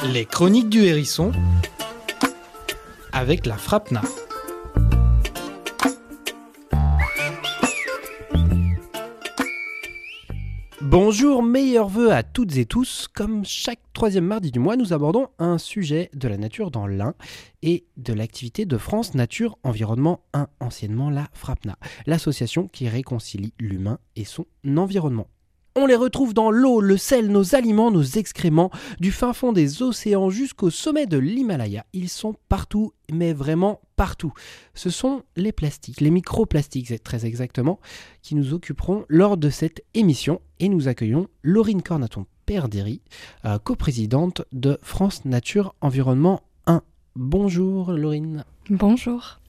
Les chroniques du hérisson avec la FRAPNA. Bonjour, meilleurs vœux à toutes et tous. Comme chaque troisième mardi du mois, nous abordons un sujet de la nature dans l'Ain et de l'activité de France Nature Environnement 1, anciennement la FRAPNA, l'association qui réconcilie l'humain et son environnement. On les retrouve dans l'eau, le sel, nos aliments, nos excréments, du fin fond des océans jusqu'au sommet de l'Himalaya. Ils sont partout, mais vraiment partout. Ce sont les plastiques, les microplastiques très exactement, qui nous occuperont lors de cette émission. Et nous accueillons Laurine Cornaton-Perdéry, coprésidente de France Nature Environnement 1. Bonjour Laurine. Bonjour.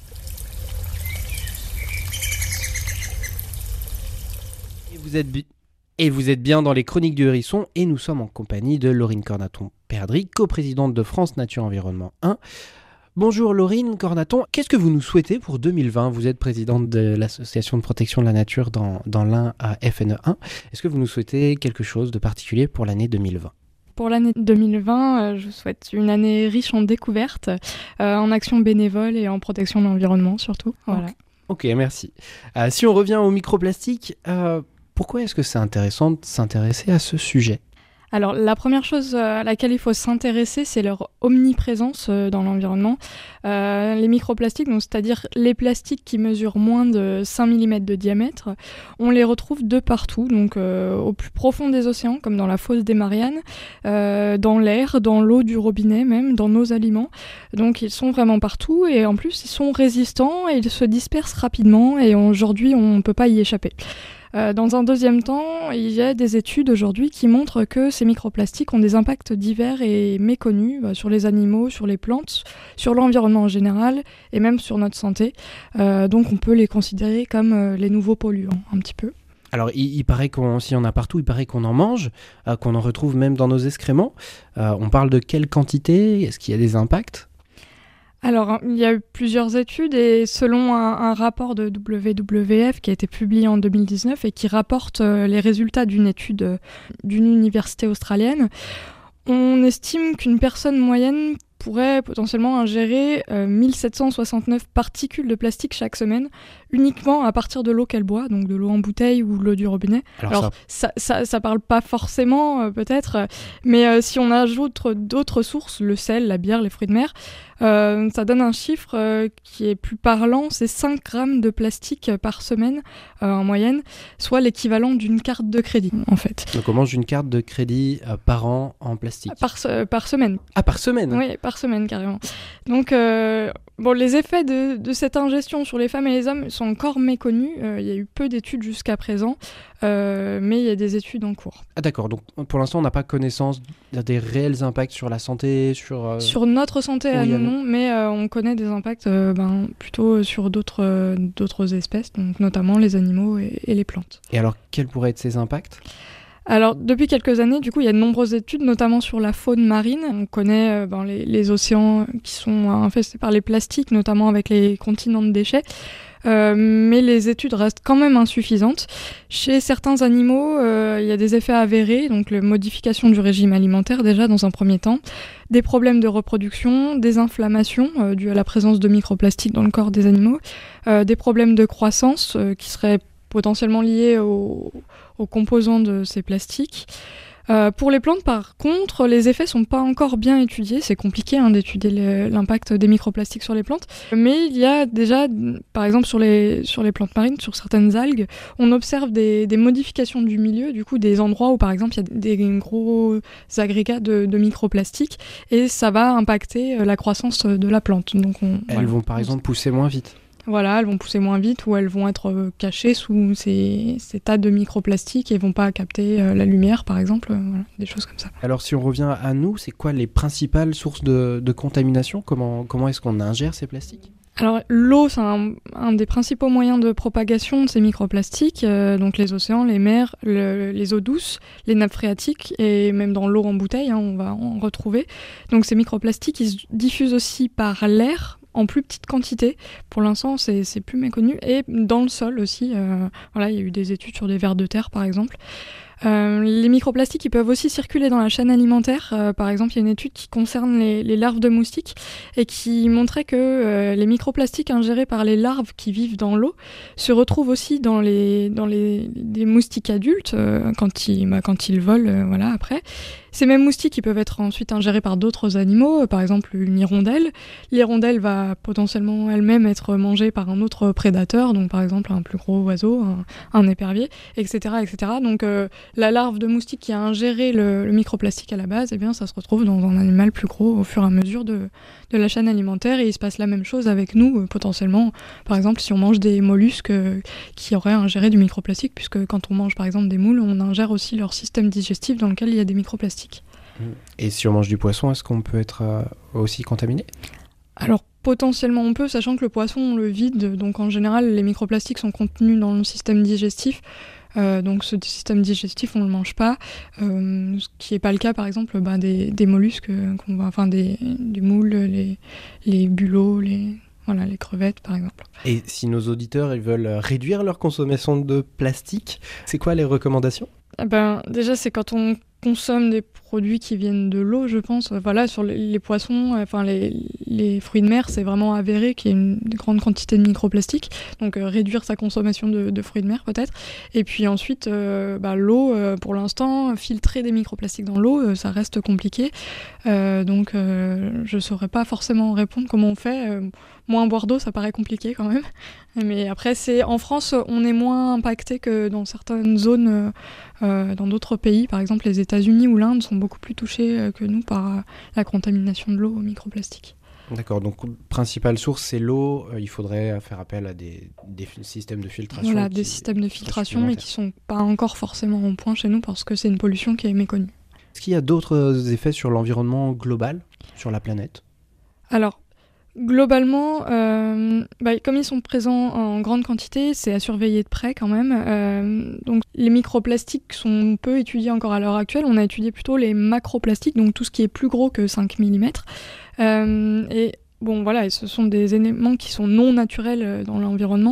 Et vous êtes bien dans les chroniques du hérisson et nous sommes en compagnie de Laurine Cornaton-Perdéry, coprésidente de France Nature Environnement 1. Bonjour Laurine Cornaton, qu'est-ce que vous nous souhaitez pour 2020 ? Vous êtes présidente de l'association de protection de la nature dans l'Ain à FNE1. Est-ce que vous nous souhaitez quelque chose de particulier pour l'année 2020 ? Pour l'année 2020, je vous souhaite une année riche en découvertes, en actions bénévoles et en protection de l'environnement surtout. Voilà. Ok, merci. Si on revient aux microplastiques, pourquoi est-ce que c'est intéressant de s'intéresser à ce sujet ? Alors, la première chose à laquelle il faut s'intéresser, c'est leur omniprésence dans l'environnement. Les microplastiques, donc, c'est-à-dire les plastiques qui mesurent moins de 5 mm de diamètre, on les retrouve de partout, donc au plus profond des océans, comme dans la fosse des Mariannes, dans l'air, dans l'eau du robinet même, dans nos aliments. Donc, ils sont vraiment partout et en plus, ils sont résistants et ils se dispersent rapidement et aujourd'hui, on ne peut pas y échapper. Dans un deuxième temps, il y a des études aujourd'hui qui montrent que ces microplastiques ont des impacts divers et méconnus sur les animaux, sur les plantes, sur l'environnement en général et même sur notre santé. Donc on peut les considérer comme les nouveaux polluants un petit peu. Alors il paraît s'il y en a partout, il paraît qu'on en mange, qu'on en retrouve même dans nos excréments. On parle de quelle quantité ? Est-ce qu'il y a des impacts ? Alors, il y a eu plusieurs études et selon un rapport de WWF qui a été publié en 2019 et qui rapporte les résultats d'une étude d'une université australienne, on estime qu'une personne moyenne pourrait potentiellement ingérer 1769 particules de plastique chaque semaine, uniquement à partir de l'eau qu'elle boit, donc de l'eau en bouteille ou de l'eau du robinet. Alors ça parle pas forcément peut-être, mais si on ajoute d'autres sources, le sel, la bière, les fruits de mer, ça donne un chiffre qui est plus parlant, c'est 5 grammes de plastique par semaine en moyenne, soit l'équivalent d'une carte de crédit en fait. Donc on mange une carte de crédit par an en plastique ? Par semaine. Ah, par semaine ? Oui, par semaine carrément. Donc les effets de cette ingestion sur les femmes et les hommes sont encore méconnus. Il y a eu peu d'études jusqu'à présent, mais il y a des études en cours. Ah d'accord, donc pour l'instant on n'a pas connaissance des réels impacts sur la santé, sur notre santé à nous non, mais on connaît des impacts plutôt sur d'autres espèces, donc notamment les animaux et les plantes. Et alors quels pourraient être ces impacts ? Alors, depuis quelques années, du coup, il y a de nombreuses études, notamment sur la faune marine. On connaît les océans qui sont infestés par les plastiques, notamment avec les continents de déchets. Mais les études restent quand même insuffisantes. Chez certains animaux, il y a des effets avérés, donc la modification du régime alimentaire déjà dans un premier temps, des problèmes de reproduction, des inflammations dues à la présence de microplastiques dans le corps des animaux, des problèmes de croissance qui seraient potentiellement liés aux composants de ces plastiques. Pour les plantes, par contre, les effets sont pas encore bien étudiés. C'est compliqué d'étudier l'impact des microplastiques sur les plantes. Mais il y a déjà, par exemple, sur les plantes marines, sur certaines algues, on observe des modifications du milieu, du coup des endroits où, par exemple, il y a des gros agrégats de microplastiques et ça va impacter la croissance de la plante. Donc elles vont par exemple pousser moins vite. Voilà, elles vont pousser moins vite ou elles vont être cachées sous ces tas de microplastiques et vont pas capter la lumière, par exemple, voilà, des choses comme ça. Alors si on revient à nous, c'est quoi les principales sources de contamination ? Comment est-ce qu'on ingère ces plastiques ? Alors l'eau, c'est un des principaux moyens de propagation de ces microplastiques, donc les océans, les mers, les eaux douces, les nappes phréatiques et même dans l'eau en bouteille, on va en retrouver. Donc ces microplastiques, ils se diffusent aussi par l'air, en plus petite quantité. Pour l'instant, c'est plus méconnu. Et dans le sol aussi, il y a eu des études sur des vers de terre, par exemple. Les microplastiques, ils peuvent aussi circuler dans la chaîne alimentaire. Par exemple, il y a une étude qui concerne les larves de moustiques et qui montrait que les microplastiques ingérés par les larves qui vivent dans l'eau se retrouvent aussi dans les moustiques adultes quand ils volent, voilà, après. Ces mêmes moustiques ils peuvent être ensuite ingérés par d'autres animaux, par exemple une hirondelle. L'hirondelle va potentiellement elle-même être mangée par un autre prédateur, donc par exemple un plus gros oiseau, un épervier, etc., etc. Donc la larve de moustique qui a ingéré le microplastique à la base, eh bien ça se retrouve dans un animal plus gros au fur et à mesure de la chaîne alimentaire, et il se passe la même chose avec nous, potentiellement. Par exemple, si on mange des mollusques qui auraient ingéré du microplastique, puisque quand on mange par exemple des moules, on ingère aussi leur système digestif dans lequel il y a des microplastiques. Et si on mange du poisson, est-ce qu'on peut être aussi contaminé ? Alors potentiellement on peut, sachant que le poisson on le vide, donc en général les microplastiques sont contenus dans le système digestif. Donc ce système digestif on le mange pas, ce qui n'est pas le cas par exemple des mollusques des moules, les bulots, les crevettes par exemple. Et si nos auditeurs ils veulent réduire leur consommation de plastique, c'est quoi les recommandations ? Déjà c'est quand on consomme des produits qui viennent de l'eau, je pense. Sur les poissons, les fruits de mer, c'est vraiment avéré qu'il y a une grande quantité de microplastiques. Donc réduire sa consommation de fruits de mer peut-être. Et puis ensuite, l'eau, pour l'instant, filtrer des microplastiques dans l'eau, ça reste compliqué. Donc je ne saurais pas forcément répondre comment on fait. Moins boire d'eau, ça paraît compliqué quand même. Mais après, en France, on est moins impacté que dans certaines zones, dans d'autres pays. Par exemple, les États-Unis ou l'Inde sont beaucoup plus touchés que nous par la contamination de l'eau aux microplastiques. D'accord, donc principale source c'est l'eau, il faudrait faire appel à des systèmes de filtration. Voilà, des systèmes de filtration, mais qui ne sont pas encore forcément en point chez nous parce que c'est une pollution qui est méconnue. Est-ce qu'il y a d'autres effets sur l'environnement global, sur la planète ? Alors, globalement, comme ils sont présents en grande quantité, c'est à surveiller de près quand même. Donc les microplastiques sont peu étudiés encore à l'heure actuelle. On a étudié plutôt les macroplastiques, donc tout ce qui est plus gros que 5 mm. Et ce sont des éléments qui sont non naturels dans l'environnement.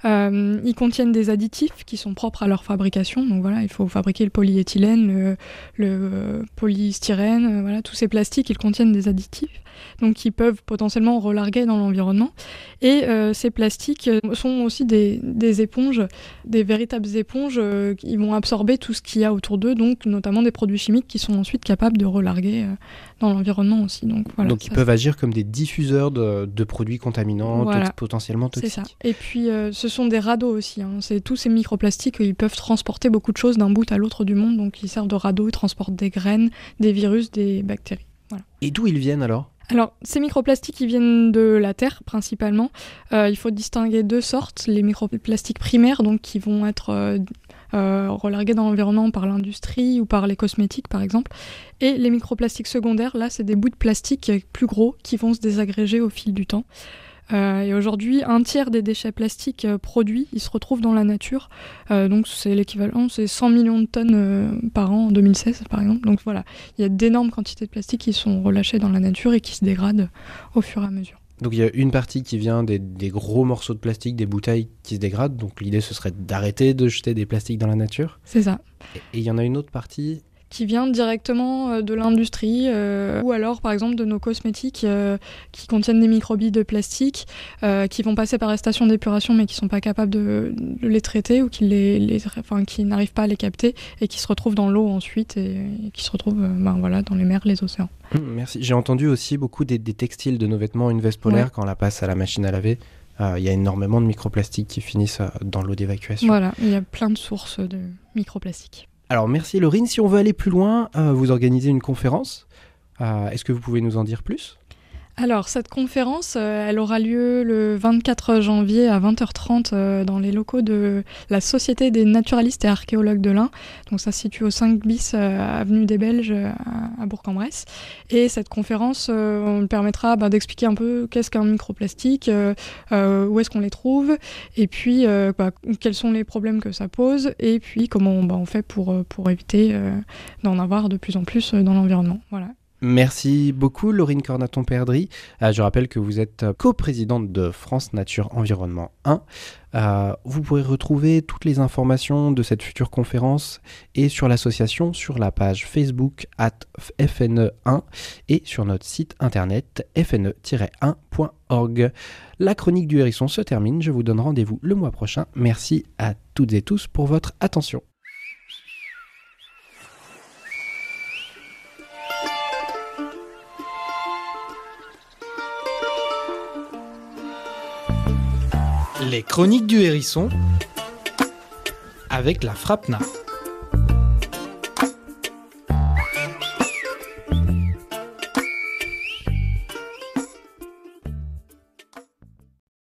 Ils contiennent des additifs qui sont propres à leur fabrication. Donc voilà, il faut fabriquer le polyéthylène, le polystyrène, tous ces plastiques, ils contiennent des additifs. Donc qui peuvent potentiellement relarguer dans l'environnement. Et ces plastiques sont aussi des éponges, des véritables éponges qui vont absorber tout ce qu'il y a autour d'eux, donc notamment des produits chimiques qui sont ensuite capables de relarguer dans l'environnement aussi. Donc ils peuvent agir comme des diffuseurs de produits contaminants, potentiellement toxiques. C'est ça. Et puis ce sont des radeaux aussi. C'est tous ces microplastiques, ils peuvent transporter beaucoup de choses d'un bout à l'autre du monde, donc ils servent de radeaux, ils transportent des graines, des virus, des bactéries. Voilà. Et d'où ils viennent alors ? Alors, ces microplastiques, ils viennent de la Terre, principalement. Il faut distinguer deux sortes. Les microplastiques primaires, donc, qui vont être relargués dans l'environnement par l'industrie ou par les cosmétiques, par exemple. Et les microplastiques secondaires, là, c'est des bouts de plastique plus gros qui vont se désagréger au fil du temps. Et aujourd'hui, 1/3 des déchets plastiques produits, ils se retrouvent dans la nature. Donc c'est l'équivalent, c'est 100 millions de tonnes par an en 2016, par exemple. Donc voilà, il y a d'énormes quantités de plastique qui sont relâchées dans la nature et qui se dégradent au fur et à mesure. Donc il y a une partie qui vient des gros morceaux de plastique, des bouteilles qui se dégradent. Donc l'idée, ce serait d'arrêter de jeter des plastiques dans la nature. C'est ça. Et il y en a une autre partie qui vient directement de l'industrie ou alors par exemple de nos cosmétiques qui contiennent des microbilles de plastique qui vont passer par les stations d'épuration mais qui sont pas capables de les traiter ou qui n'arrivent pas à les capter et qui se retrouvent dans l'eau ensuite et qui se retrouvent dans les mers, les océans. Merci. J'ai entendu aussi beaucoup des textiles de nos vêtements, une veste polaire, quand on la passe à la machine à laver. Il y a énormément de microplastiques qui finissent dans l'eau d'évacuation. Voilà, il y a plein de sources de microplastiques. Alors merci Laurine, si on veut aller plus loin, vous organisez une conférence. Est-ce que vous pouvez nous en dire plus ? Alors cette conférence, elle aura lieu le 24 janvier à 20h30 dans les locaux de la Société des naturalistes et archéologues de l'Ain. Donc ça se situe au 5 bis avenue des Belges à Bourg-en-Bresse. Et cette conférence on permettra d'expliquer un peu qu'est-ce qu'un microplastique, où est-ce qu'on les trouve, et puis quels sont les problèmes que ça pose, et puis comment on fait pour éviter d'en avoir de plus en plus dans l'environnement. Voilà. Merci beaucoup Laurine Cornaton-Perdry. Je rappelle que vous êtes coprésidente de France Nature Environnement 1. Vous pourrez retrouver toutes les informations de cette future conférence et sur l'association sur la page Facebook @FNE1 et sur notre site internet fne-1.org. La chronique du hérisson se termine. Je vous donne rendez-vous le mois prochain. Merci à toutes et tous pour votre attention. Les chroniques du hérisson avec la FRAPNA.